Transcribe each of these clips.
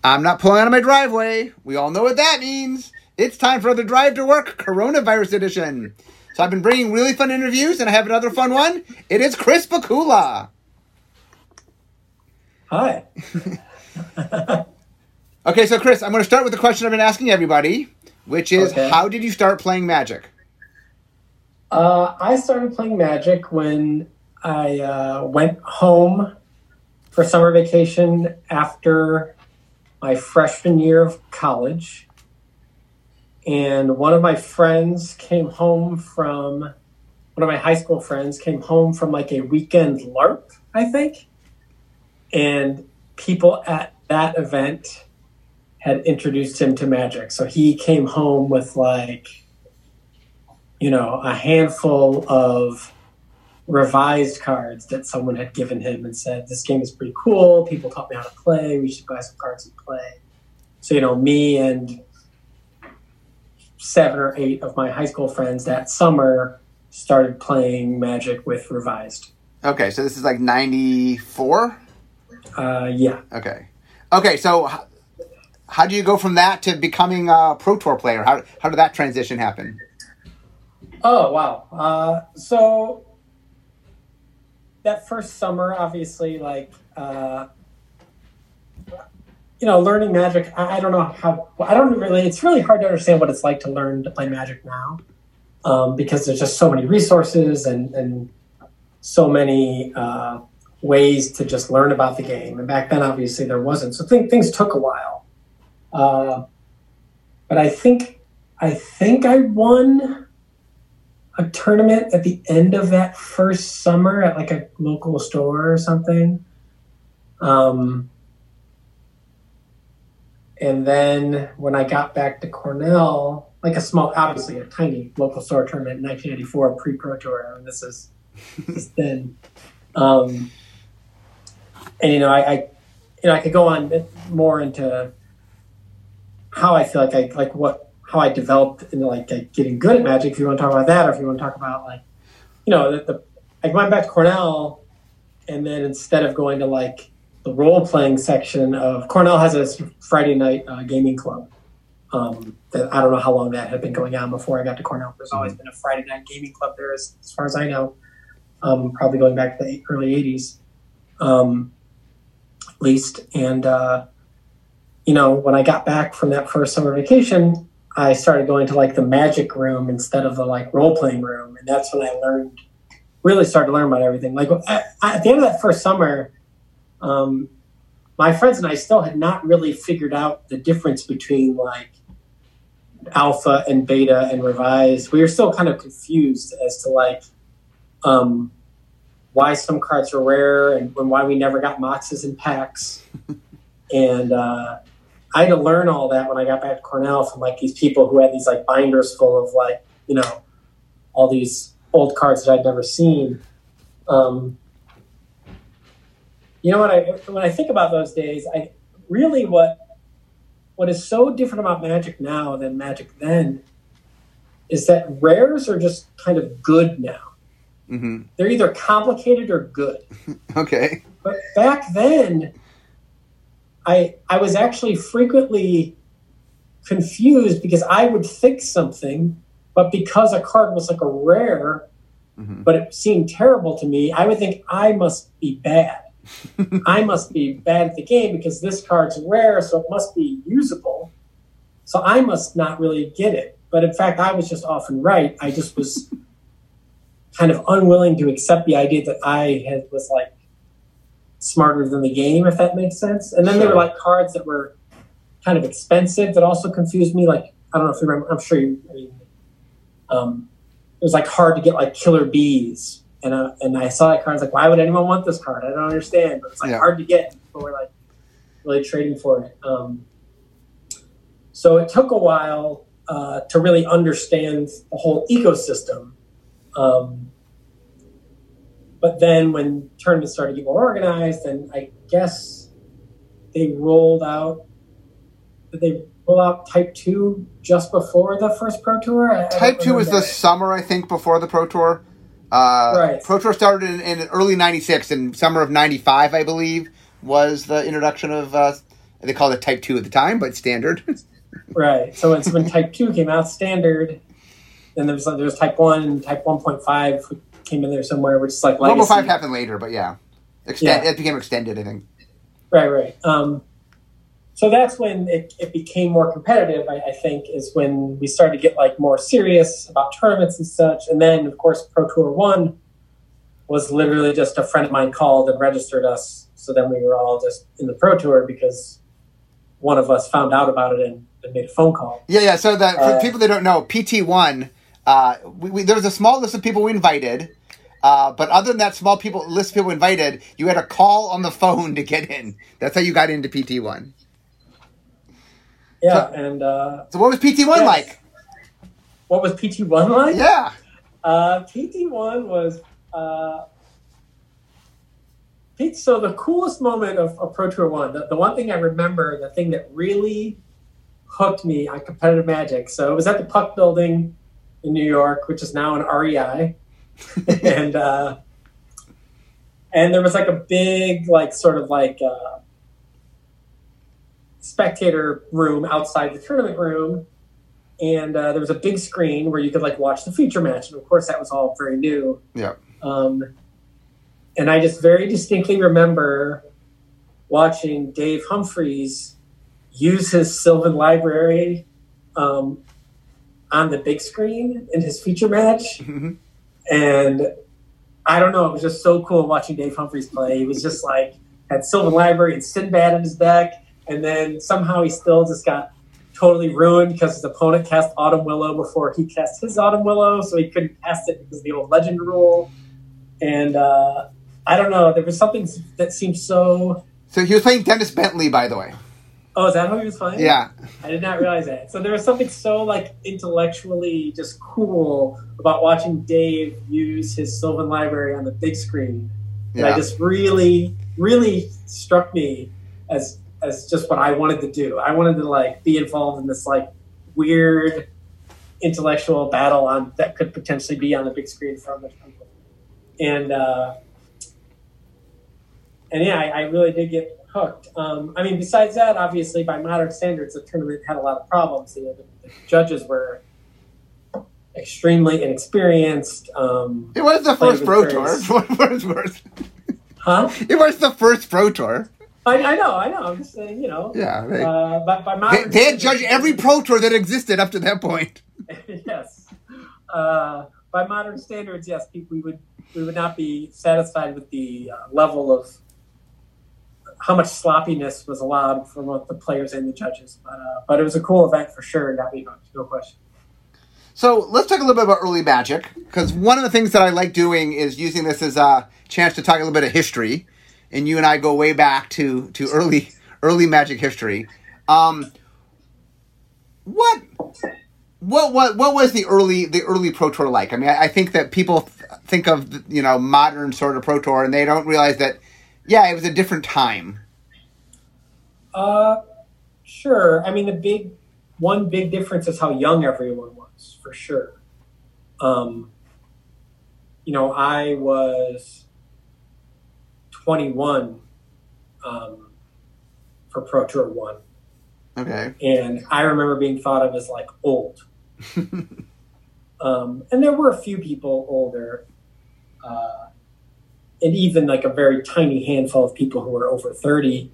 I'm not pulling out of my driveway. We all know what that means. It's time for the Drive to Work Coronavirus Edition. So I've been bringing really fun interviews, and I have another fun one. It is Chris Bakula. Hi. Okay, so Chris, I'm going to start with the question I've been asking everybody, which is, How did you start playing Magic? I started playing Magic when I went home for summer vacation after my freshman year of college. And one of my high school friends came home from like a weekend LARP, I think. And people at that event had introduced him to Magic. So he came home with a handful of revised cards that someone had given him and said, this game is pretty cool. People taught me how to play. We should buy some cards and play. So, me and 7 or 8 of my high school friends that summer started playing Magic with revised. Okay, so this is like 94? Yeah. Okay, so how do you go from that to becoming a Pro Tour player? How did that transition happen? Oh, wow. So that first summer, obviously, learning Magic, I don't know it's really hard to understand what it's like to learn to play Magic now, because there's just so many resources and so many ways to just learn about the game. And back then, obviously, there wasn't. So things took a while. But I think I won a tournament at the end of that first summer at like a local store or something. And then when I got back to Cornell, like a tiny local store tournament in 1994, pre-Pro Tour. I mean, this is then. I could go on more into how I feel how I developed into getting good at Magic, if you want to talk about that, or if you want to talk about I went back to Cornell, and then instead of going to the role-playing section of Cornell has a Friday night gaming club. That I don't know how long that had been going on before I got to Cornell. There's always been a Friday night gaming club there, as far as I know, probably going back to the early 80s, at least. And, when I got back from that first summer vacation, I started going to the magic room instead of the role-playing room. And that's when I really started to learn about everything. At the end of that first summer, my friends and I still had not really figured out the difference between alpha and beta and revised. We were still kind of confused as to why some cards were rare and why we never got Moxes in packs. And I had to learn all that when I got back to Cornell from these people who had these binders full of all these old cards that I'd never seen. When I think about those days, what is so different about Magic now than Magic then is that rares are just kind of good now. Mm-hmm. They're either complicated or good. Okay. But back then, I was actually frequently confused because I would think something, but because a card was a rare, mm-hmm. but it seemed terrible to me, I would think I must be bad. I must be bad at the game because this card's rare, so it must be usable. So I must not really get it. But in fact, I was just often right. I just was kind of unwilling to accept the idea that I was smarter than the game, if that makes sense. And then Sure. there were cards that were kind of expensive that also confused me. I don't know if you remember. I'm sure you. It was hard to get Killer Bees. And I saw that card. I was why would anyone want this card? I don't understand. But it's hard to get. People were really trading for it. So it took a while to really understand the whole ecosystem. But then when tournaments started to get more organized, and I guess they rolled out. Did they roll out Type 2 just before the first Pro Tour? Type 2 was the summer, I think, before the Pro Tour. Right. Pro Tour started in early 96, and summer of 95, I believe, was the introduction of They called it Type 2 at the time, but standard. Right. So when Type 2 came out, standard, then there was Type 1 and Type 1.5 came in there somewhere, which is like legacy. 1.5 happened later, but yeah. It became extended, I think. Right. So that's when it became more competitive, I think, is when we started to get like more serious about tournaments and such. And then, of course, Pro Tour 1 was literally just a friend of mine called and registered us. So then we were all just in the Pro Tour because one of us found out about it and made a phone call. Yeah. So for people that don't know, PT1, there was a small list of people we invited. But other than that small list of people invited, you had to call on the phone to get in. That's how you got into PT1. Yeah, so what was PT1 like? What was PT1 like? Yeah. PT1 was... so the coolest moment of Pro Tour 1, the one thing I remember, the thing that really hooked me on competitive Magic, so it was at the Puck Building in New York, which is now an REI. and there was like a big, like, sort of like... spectator room outside the tournament room, and there was a big screen where you could like watch the feature match, and of course that was all very new. Yeah. And I just very distinctly remember watching Dave Humphreys use his Sylvan Library on the big screen in his feature match. Mm-hmm. And I don't know, it was just so cool watching Dave Humphreys play. He was just like had Sylvan Library and Sinbad in his deck. And then somehow he still just got totally ruined because his opponent cast Autumn Willow before he cast his Autumn Willow, so he couldn't cast it because of the old legend rule. And I don't know, there was something that seemed so... So he was playing Dennis Bentley, by the way. Oh, is that who he was playing? Yeah. I did not realize that. So there was something so like intellectually just cool about watching Dave use his Sylvan Library on the big screen. Yeah. That just really, really struck me as just what I wanted to do. I wanted to like be involved in this like weird intellectual battle that could potentially be on the big screen for other people. And yeah, I really did get hooked. I mean, besides that, obviously by modern standards, the tournament had a lot of problems. The judges were extremely inexperienced. It was the first Pro Tour. Huh? It was the first Pro Tour. I know. I'm just saying, you know. Yeah. But by modern they had judged every Pro Tour that existed up to that point. Yes. By modern standards, yes, we would not be satisfied with the level of how much sloppiness was allowed from both the players and the judges. But it was a cool event for sure. No question. So let's talk a little bit about early Magic, because one of the things that I like doing is using this as a chance to talk a little bit of history. And you and I go way back to early Magic history. What was the early Pro Tour like? I mean, I think that people think of modern sort of Pro Tour, and they don't realize that it was a different time. Sure. I mean, one big difference is how young everyone was, for sure. I was 21 for Pro Tour 1. Okay. And I remember being thought of as like old. And there were a few people older, and even like a very tiny handful of people who were over 30.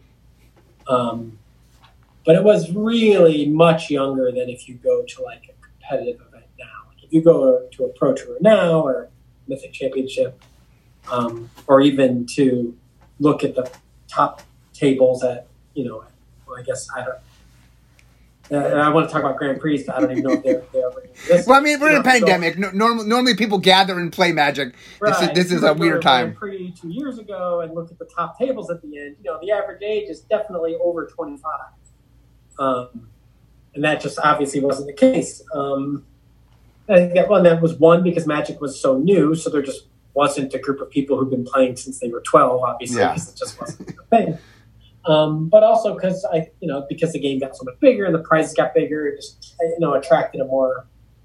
But it was really much younger than if you go to like a competitive event now. Like if you go to a Pro Tour now or Mythic Championship, or even to look at the top tables at, I guess I don't. I want to talk about Grand Prix, but I don't even know if they're this. Well, I mean, we're in a pandemic. Normally people gather and play Magic. Right. This is a weird time. Grand Prix 2 years ago and look at the top tables at the end. The average age is definitely over 25. And that just obviously wasn't the case. I think that was one because Magic was so new, so there just wasn't a group of people who've been playing since they were 12, obviously, because it just wasn't a thing. But also because because the game got so much bigger and the prizes got bigger, it just attracted a more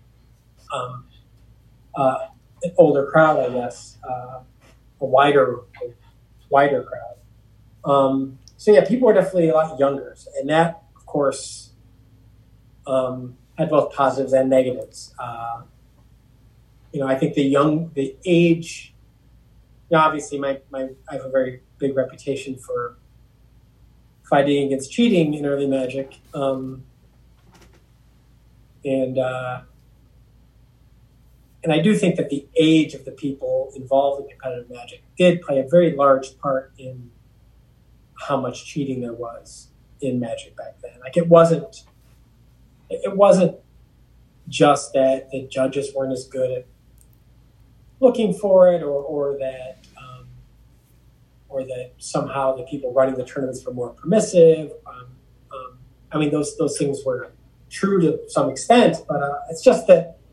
an older crowd, I guess, a wider crowd. So yeah, people were definitely a lot younger, and that, of course, had both positives and negatives. I think the age. Obviously, I have a very big reputation for fighting against cheating in early Magic, and I do think that the age of the people involved in competitive Magic did play a very large part in how much cheating there was in Magic back then. Like it wasn't just that the judges weren't as good at looking for it, or that somehow the people running the tournaments were more permissive. I mean, those things were true to some extent, but it's just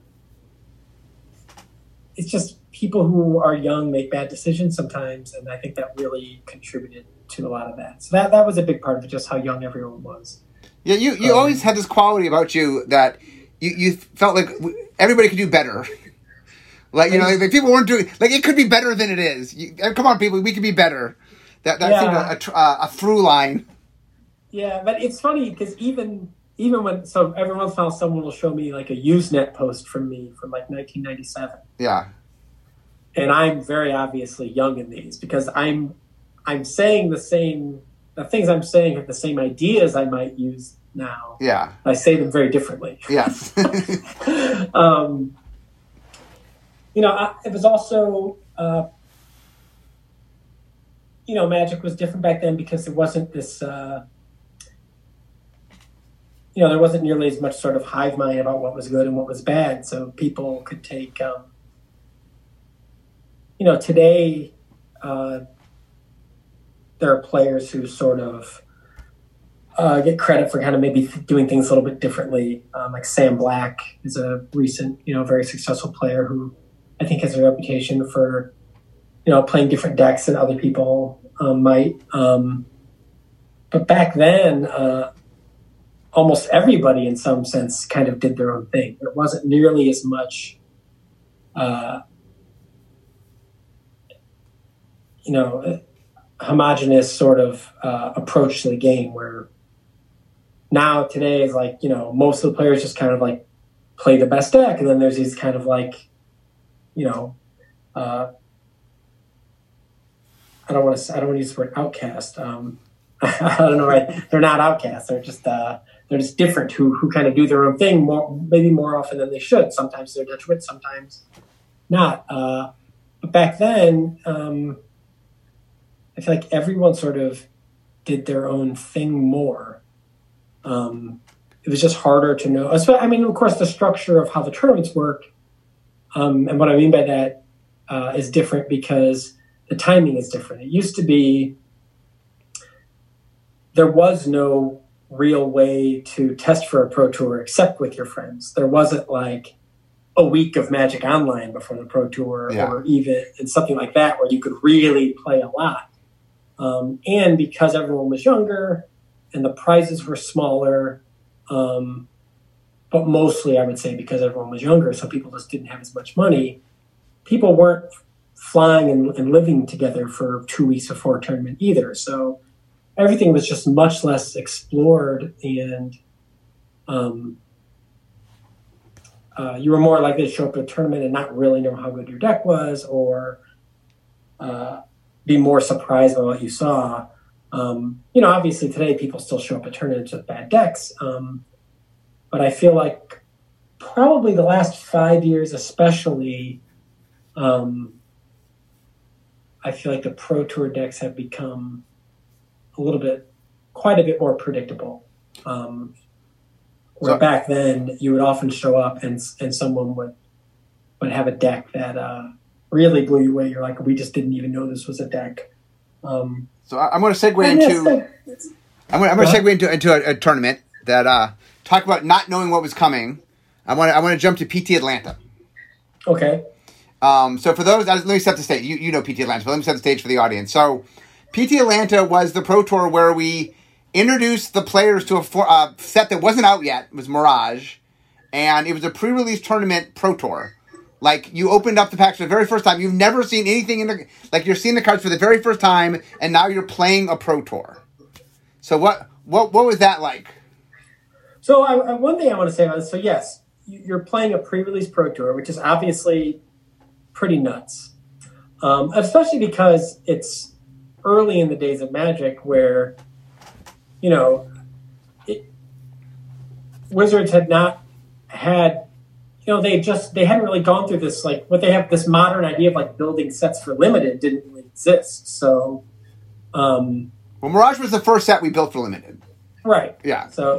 people who are young make bad decisions sometimes, and I think that really contributed to a lot of that. So that was a big part of it, just how young everyone was. Yeah, you always had this quality about you that you felt like everybody could do better. Like, like people weren't doing, like, it could be better than it is. Come on, people, we could be better. That seemed a through line. Yeah, but it's funny because even when, so every once in a while someone will show me like a Usenet post from me from like 1997. Yeah. And I'm very obviously young in these because I'm saying the things I'm saying have the same ideas I might use now. Yeah. I say them very differently. Yes. It was also, Magic was different back then because there wasn't this, there wasn't nearly as much sort of hive mind about what was good and what was bad. So people could take, today, there are players who sort of get credit for kind of maybe doing things a little bit differently. Like Sam Black is a recent, very successful player who I think has a reputation for, playing different decks than other people might. But back then, almost everybody in some sense kind of did their own thing. There wasn't nearly as much, homogenous sort of approach to the game where now today is like, most of the players just kind of like play the best deck. And then there's these kind of like, I don't want to use the word outcast. I don't know, right? They're not outcasts. They're just different who kind of do their own thing maybe more often than they should. Sometimes they're detriment, sometimes not. But back then, I feel like everyone sort of did their own thing more. It was just harder to know. I mean, of course, the structure of how the tournaments work, and what I mean by that is different because the timing is different. It used to be there was no real way to test for a Pro Tour except with your friends. There wasn't like a week of Magic Online before the Pro Tour or even and something like that where you could really play a lot. And because everyone was younger and the prizes were smaller, but mostly I would say because everyone was younger, so people just didn't have as much money, people weren't flying and living together for 2 weeks before a tournament either. So everything was just much less explored, and you were more likely to show up at a tournament and not really know how good your deck was, or be more surprised by what you saw. Obviously today people still show up at tournaments with bad decks, but I feel like probably the last 5 years especially, I feel like the Pro Tour decks have become quite a bit more predictable. Where back then you would often show up and someone would have a deck that really blew you away. You're like, we just didn't even know this was a deck. So I'm going to segue into a tournament that talk about not knowing what was coming. I want to jump to PT Atlanta. Okay. So for those, let me set the stage. You know PT Atlanta, but let me set the stage for the audience. So PT Atlanta was the Pro Tour where we introduced the players to a set that wasn't out yet. It was Mirage, and it was a pre-release tournament Pro Tour. Like, you opened up the packs for the very first time. You've never seen anything you're seeing the cards for the very first time, and now you're playing a Pro Tour. So what was that like? So one thing I want to say about this. So yes, you're playing a pre-release Pro Tour, which is obviously pretty nuts, especially because it's early in the days of Magic, where Wizards had not had. They hadn't really gone through this, like what they have, this modern idea of like building sets for limited didn't really exist. So, well, Mirage was the first set we built for limited. Right. Yeah. So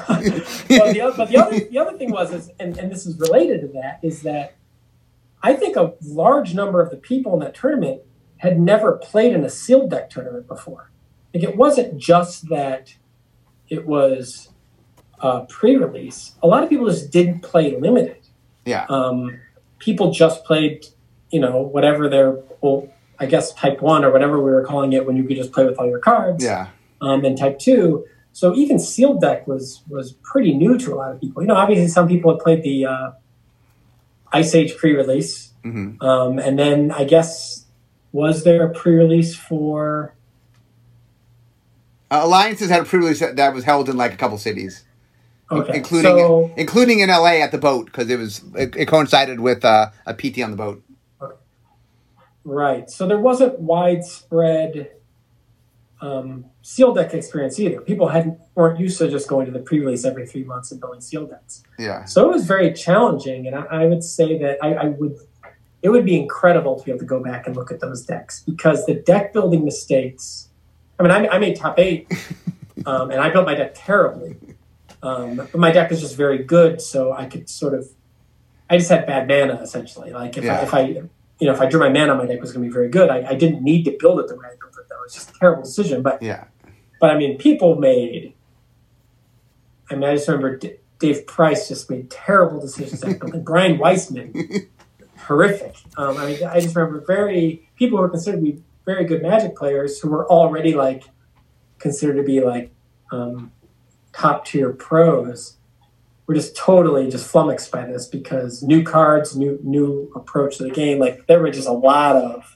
the other thing was, and this is related to that, is that I think a large number of the people in that tournament had never played in a sealed deck tournament before. Like, it wasn't just that it was pre-release. A lot of people just didn't play limited. Yeah. People just played, whatever their, I guess type 1 or whatever we were calling it, when you could just play with all your cards. Yeah. And type 2. So even sealed deck was pretty new to a lot of people. Obviously some people had played the Ice Age pre-release. Mm-hmm. And then I guess, was there a pre-release for... Alliances had a pre-release that was held in like a couple cities. Okay. Including in LA at the boat, because it coincided with a PT on the boat. Okay. Right. So there wasn't widespread sealed deck experience either. People weren't used to just going to the pre-release every 3 months and building sealed decks. Yeah. So it was very challenging, and I would say that it would be incredible to be able to go back and look at those decks, because the deck building mistakes. I mean, I made top 8, and I built my deck terribly. But my deck was just very good, so I could I just had bad mana essentially. Like if I drew my mana, my deck was going to be very good. I didn't need to build it the way I built it. That was just a terrible decision. But I mean, people made. I mean, I just remember Dave Price just made terrible decisions. And Brian Weissman, horrific. I just remember people who were considered to be very good Magic players, who were already like considered to be like top tier pros, were just totally just flummoxed by this, because new cards, new approach to the game. Like, there were just a lot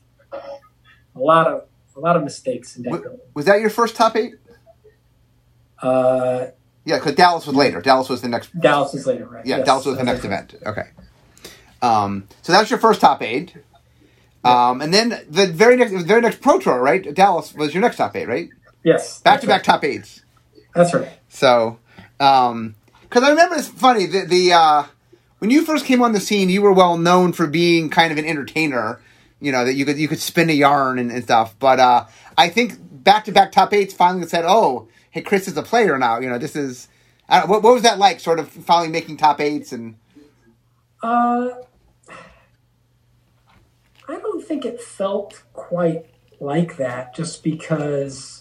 of mistakes in deck building. Was that your first top 8? Yeah, because Dallas was later. Dallas was later, right? Yeah, yes, Dallas was the next event. Okay. So that was your first top 8. And then the very next Pro Tour, right? Dallas was your next top 8, right? Yes. Back-to-back top 8s. That's right. So, because I remember, it's funny, when you first came on the scene, you were well known for being kind of an entertainer, that you could spin a yarn and stuff. But I think back-to-back top 8s finally said, oh, hey, Chris is a player now. This is... what was that like, sort of finally making top 8s? And I don't think it felt quite like that, just because...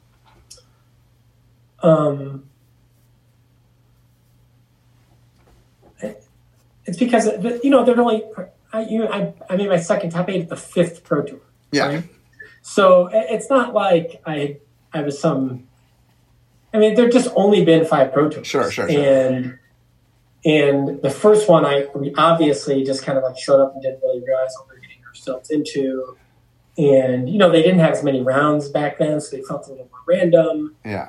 it's because they're only. I made my second top 8 at the 5th Pro Tour. Yeah. Right? So it's not like I was some. I mean, there've just only been 5 Pro Tours. Sure. And the first one, we obviously just kind of like showed up and didn't really realize what we were getting ourselves into. And they didn't have as many rounds back then, so they felt a little more random. Yeah.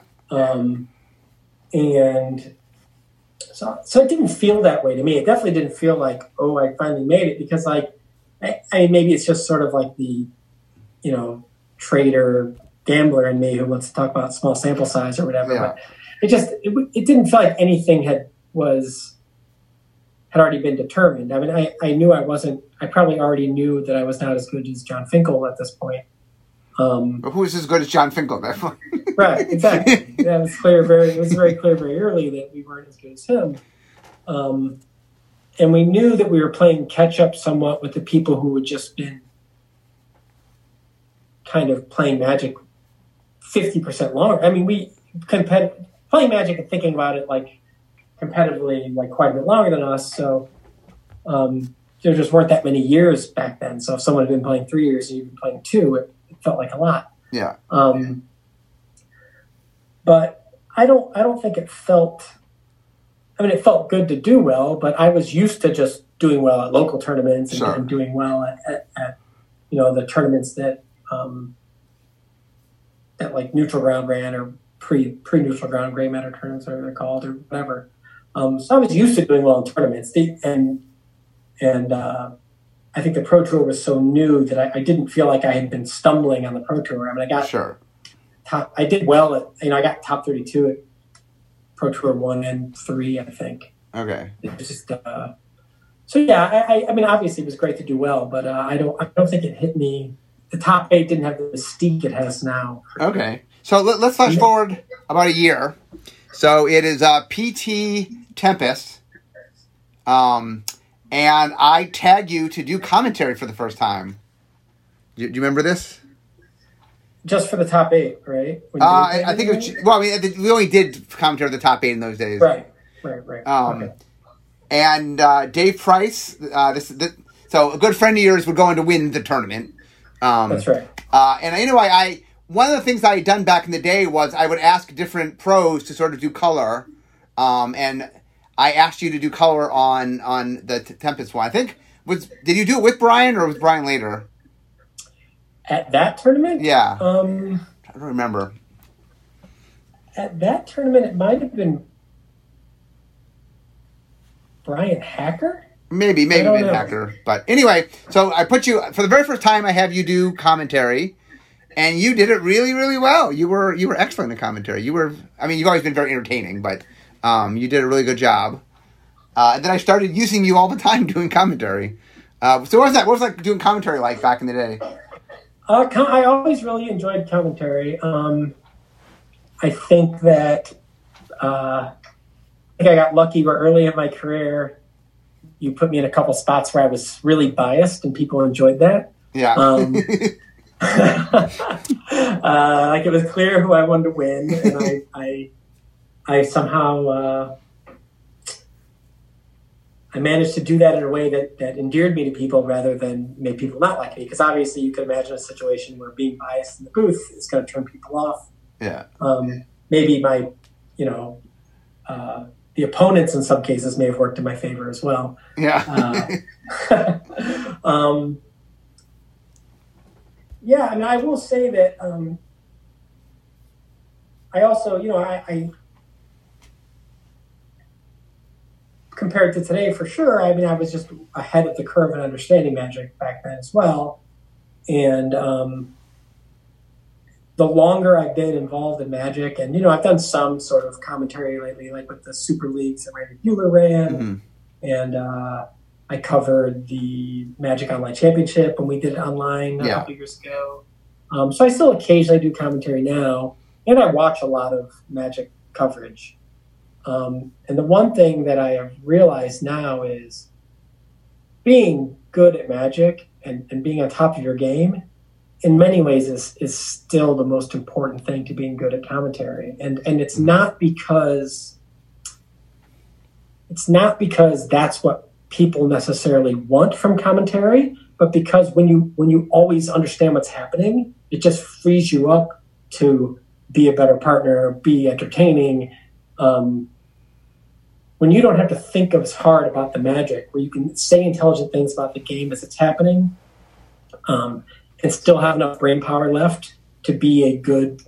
And so it didn't feel that way to me. It definitely didn't feel like, oh, I finally made it, because like, maybe it's just sort of like the, trader gambler in me who wants to talk about small sample size or whatever. Yeah. But it didn't feel like anything had already been determined. I mean, I probably already knew that I was not as good as John Finkel at this point. But who is as good as John Finkel? Right, exactly. That was clear. It was very clear very early that we weren't as good as him, and we knew that we were playing catch up somewhat with the people who had just been kind of playing Magic 50% longer. I mean, playing Magic and thinking about it like competitively like quite a bit longer than us. So there just weren't that many years back then. So if someone had been playing 3 years and you've been playing 2, it felt like a lot. Yeah. But I don't think it felt. I mean, it felt good to do well, but I was used to just doing well at local tournaments and doing well at the tournaments that that like Neutral Ground ran, or pre-neutral ground gray matter tournaments, whatever they're called, or whatever. So I was used to doing well in tournaments, and I think the Pro Tour was so new that I didn't feel like I had been stumbling on the Pro Tour. I mean, I got I did well at, I got top 32 at Pro Tour 1 and 3, I think. Okay. It was just so yeah. I mean, obviously it was great to do well, but I don't think it hit me. The top 8 didn't have the mystique it has now. Okay. So let's flash forward about a year. So it is PT Tempest, and I tag you to do commentary for the first time. Do you remember this? Just for the top 8, right? I think it was. Well, I mean, we only did commentary of the top 8 in those days. Right. Okay. And Dave Price, so a good friend of yours would go on to win the tournament. That's right. And anyway, one of the things I had done back in the day was I would ask different pros to sort of do color, and I asked you to do color on the Tempest one. I think did you do it with Brian or was Brian later? At that tournament? Yeah. I don't remember. At that tournament, it might have been Brian Hacker? Maybe Ben Hacker. But anyway, so I put you, for the very first time, I have you do commentary, and you did it really, really well. You were excellent in commentary. You've always been very entertaining, but you did a really good job. And then I started using you all the time doing commentary. So what was that? What was like doing commentary like back in the day? I always really enjoyed commentary. I think that I got lucky where early in my career, you put me in a couple spots where I was really biased and people enjoyed that. Yeah. Like it was clear who I wanted to win, and I somehow I managed to do that in a way that endeared me to people rather than made people not like me. Because obviously you could imagine a situation where being biased in the booth is going to turn people off. Yeah. Maybe the opponents in some cases may have worked in my favor as well. Yeah. Yeah, I mean, I will say that I also, I compared to today for sure, I mean, I was just ahead of the curve in understanding Magic back then as well. And the longer I've been involved in Magic, and, I've done some sort of commentary lately, like with the Super Leagues that Randy Buehler ran, and I covered the Magic Online Championship when we did it online a couple years ago. So I still occasionally do commentary now, and I watch a lot of Magic coverage. And the one thing that I have realized now is being good at Magic and being on top of your game in many ways is still the most important thing to being good at commentary. And it's not because that's what people necessarily want from commentary, but because when you always understand what's happening, it just frees you up to be a better partner, be entertaining. When you don't have to think as hard about the Magic, where you can say intelligent things about the game as it's happening, and still have enough brain power left to be a good,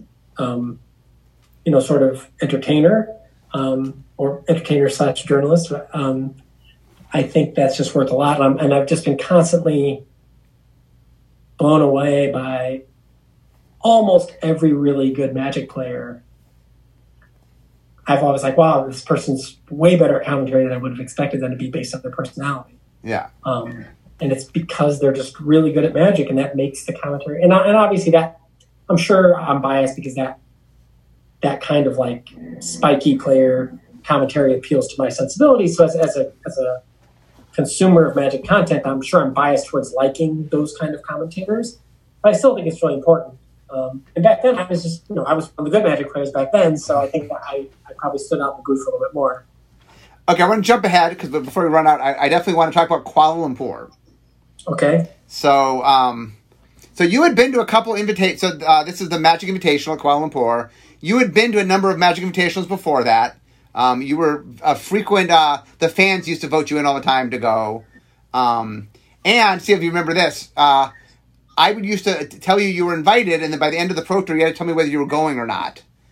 sort of entertainer, or entertainer/journalist. I think that's just worth a lot. And I've just been constantly blown away by almost every really good Magic player. I've always like, wow, this person's way better at commentary than I would have expected them to be based on their personality. Yeah. And it's because they're just really good at Magic, and that makes the commentary. And obviously that, I'm sure I'm biased because that kind of like spiky player commentary appeals to my sensibilities. So as a consumer of Magic content, I'm sure I'm biased towards liking those kind of commentators. But I still think it's really important. And back then, I was just, I was one of the good Magic players back then, so I think that I probably stood out in the booth a little bit more. Okay, I want to jump ahead, because before we run out, I definitely want to talk about Kuala Lumpur. Okay. So, so you had been to a couple invitations. So this is the Magic Invitational at Kuala Lumpur. You had been to a number of Magic Invitationals before that. You were a frequent, the fans used to vote you in all the time to go. And, see if you remember this, I would used to tell you were invited, and then by the end of the Pro Tour, you had to tell me whether you were going or not.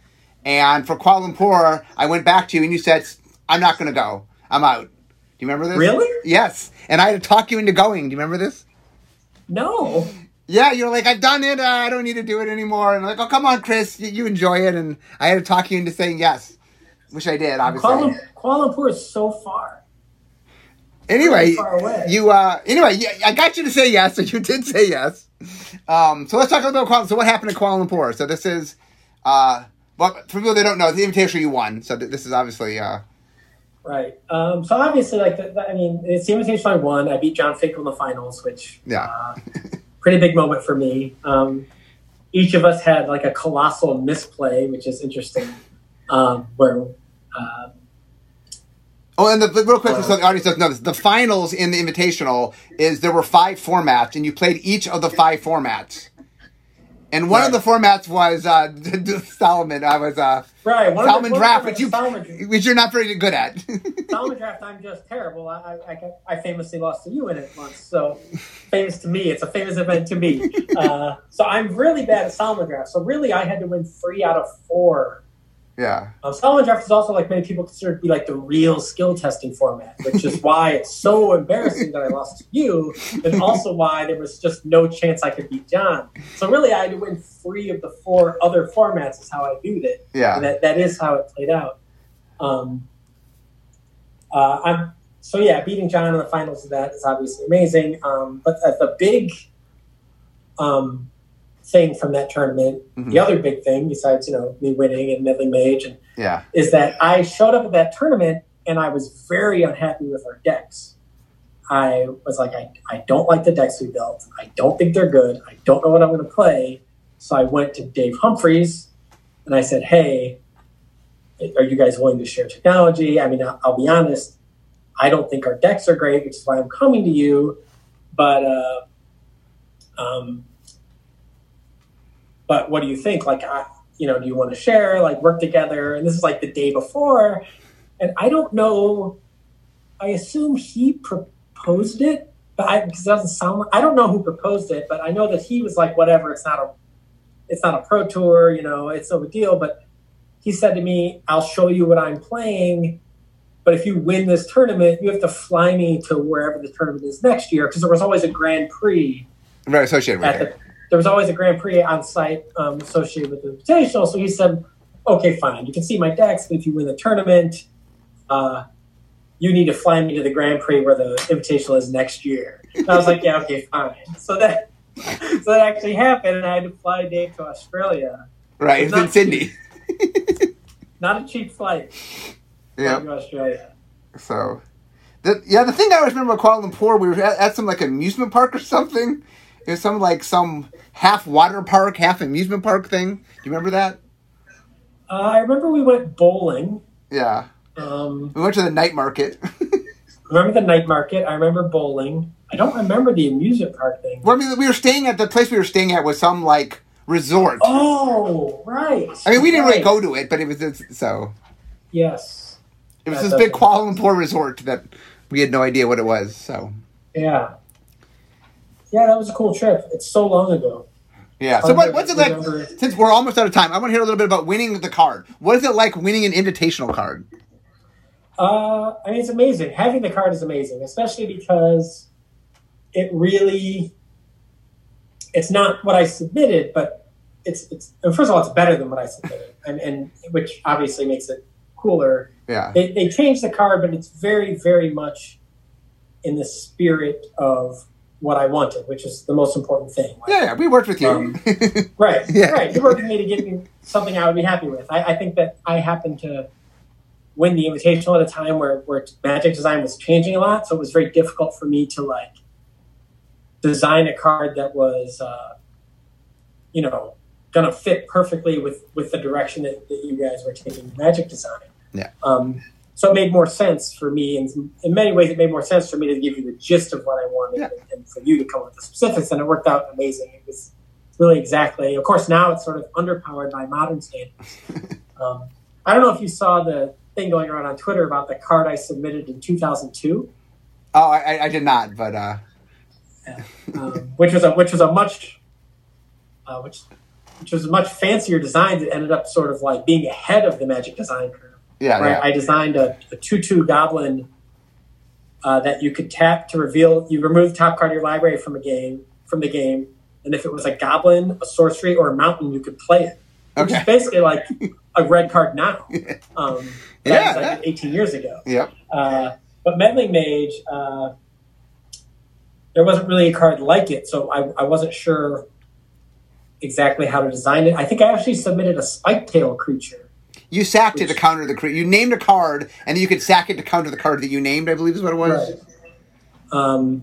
And for Kuala Lumpur, I went back to you and you said, I'm not going to go. I'm out. Do you remember this? Really? Yes. And I had to talk you into going. Do you remember this? No. Yeah, you're like, I've done it. I don't need to do it anymore. And I'm like, oh, come on, Chris. You enjoy it. And I had to talk you into saying yes, which I did, obviously. Kuala Lumpur is so far. Anyway, Really far away. I got you to say yes, so you did say yes. So let's talk a little bit about Kuala Lumpur. So what happened in Kuala Lumpur? So this is, well, for people that don't know, the Invitational you won. So this is obviously... Right. So obviously, like, it's the Invitational I won. I beat John Finkel in the finals, which... Yeah. Pretty big moment for me. Each of us had like a colossal misplay, which is interesting. Where and real quick, so the audience doesn't know this, the finals in the Invitational is there were 5 formats, and you played each of the 5 formats. And one of the formats was Solomon. Solomon Draft, which you're not very good at. Solomon Draft, I'm just terrible. I famously lost to you in it once, so famous to me. It's a famous event to me. So I'm really bad at Solomon Draft. So really, I had to win 3 out of 4. Yeah. Solomon Draft is also, like many people consider to be like the real skill testing format, which is why it's so embarrassing that I lost to you, and also why there was just no chance I could beat John. So really, I had to win 3 of the 4 other formats is how I viewed it. Yeah. And that is how it played out. Beating John in the finals of that is obviously amazing. But the big thing from that tournament, the other big thing besides me winning and Medley Mage, is that I showed up at that tournament and I was very unhappy with our decks. I was like, I don't like the decks we built. I don't think they're good. I don't know what I'm going to play. So I went to Dave Humphreys and I said, hey, are you guys willing to share technology? I mean, I'll be honest, I don't think our decks are great, which is why I'm coming to you. But what do you think? Like, do you want to share, like work together? And this is like the day before. And I don't know, I assume he proposed it, but because it doesn't sound like, I don't know who proposed it, but I know that he was like, whatever, it's not a pro tour, it's no big deal. But he said to me, I'll show you what I'm playing, but if you win this tournament, you have to fly me to wherever the tournament is next year, because there was always a Grand Prix. Right, associated with it. There was always a Grand Prix on site associated with the Invitational. So he said, okay, fine. You can see my decks, but if you win the tournament, you need to fly me to the Grand Prix where the Invitational is next year. And I was like, yeah, okay, fine. So that actually happened, and I had to fly Dave to Australia. Right, it's in Sydney. Not a cheap flight. Yeah. To Australia. So, the thing I always remember about Kuala Lumpur, we were at some like amusement park or something. It was some half water park, half amusement park thing. Do you remember that? I remember we went bowling. Yeah. We went to the night market. Remember the night market? I remember bowling. I don't remember the amusement park thing. Well, I mean, the place we were staying at was some like resort. Oh, right. I mean, we didn't really go to it, but it was so. Yes. It was this big Kuala Lumpur resort that we had no idea what it was. So. Yeah. Yeah, that was a cool trip. It's so long ago. Yeah. So what's it like? Since we're almost out of time, I want to hear a little bit about winning the card. What is it like winning an Invitational card? I mean, it's amazing. Having the card is amazing, especially because it's not what I submitted, but it's first of all, it's better than what I submitted, and which obviously makes it cooler. Yeah. They changed the card, but it's very, very much in the spirit of what I wanted, which is the most important thing. Yeah, we worked with you. Right, yeah. Right. You worked with me to get me something I would be happy with. I think that I happened to win the Invitational at a time where Magic design was changing a lot, so it was very difficult for me to like design a card that was, going to fit perfectly with the direction that you guys were taking Magic design. Yeah. So it made more sense for me, and in many ways it made more sense for me to give you the gist of what I wanted and for you to come up with the specifics, and it worked out amazing. It was really exactly, of course now it's sort of underpowered by modern standards. I don't know if you saw the thing going around on Twitter about the card I submitted in 2002. Oh, I did not, but... which was a much... which was a much fancier design that ended up sort of like being ahead of the Magic design curve. Yeah, right? yeah. I designed a 2/2 goblin that you could tap to reveal. You remove the top card of your library from the game, and if it was a goblin, a sorcery, or a mountain, you could play it. Which is basically like a red card now. That was like 18 years ago. Yep. But Meddling Mage, there wasn't really a card like it, so I wasn't sure exactly how to design it. I think I actually submitted a Spiketail creature. You sacked it to counter the creature. You named a card, and then you could sack it to counter the card that you named, I believe is what it was. Right.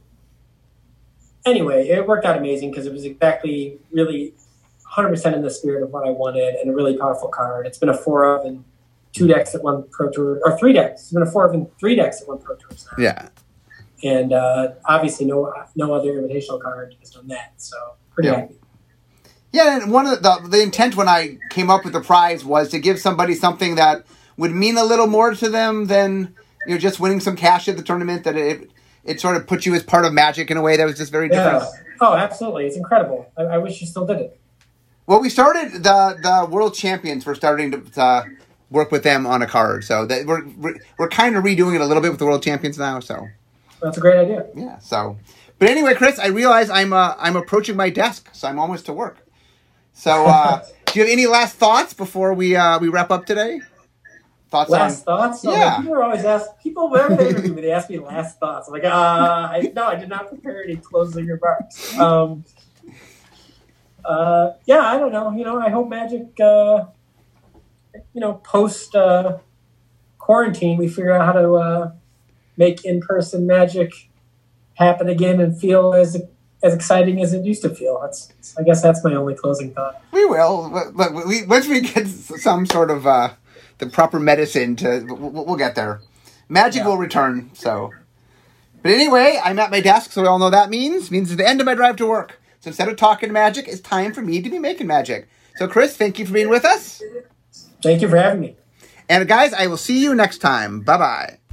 Anyway, it worked out amazing because it was exactly really 100% in the spirit of what I wanted and a really powerful card. It's been a 4 of and 2 decks at one Pro Tour, or 3 decks. It's been a 4 of and 3 decks at one Pro Tour now. Yeah. And obviously no other invitational card has done that, so pretty happy. Yeah, and one of the intent when I came up with the prize was to give somebody something that would mean a little more to them than just winning some cash at the tournament, that it sort of put you as part of Magic in a way that was just very different. Oh, absolutely. It's incredible. I wish you still did it. Well, we started the World Champions. We're starting to work with them on a card, so that we're kind of redoing it a little bit with the World Champions now. So that's a great idea. Yeah. So, but anyway, Chris, I realize I'm approaching my desk, so I'm almost to work. So, do you have any last thoughts before we wrap up today? Thoughts? So yeah. People are always asking, whenever they interview me, they ask me last thoughts. I'm like, I did not prepare any closing remarks. I don't know. I hope Magic, post quarantine, we figure out how to make in-person Magic happen again and feel as exciting as it used to feel. I guess that's my only closing thought. We will, but once we get some sort of the proper medicine, we'll get there. Magic will return. So, but anyway, I'm at my desk, so we all know that means it's the end of my drive to work. So instead of talking Magic, it's time for me to be making Magic. So Chris, thank you for being with us. Thank you for having me. And guys, I will see you next time. Bye-bye.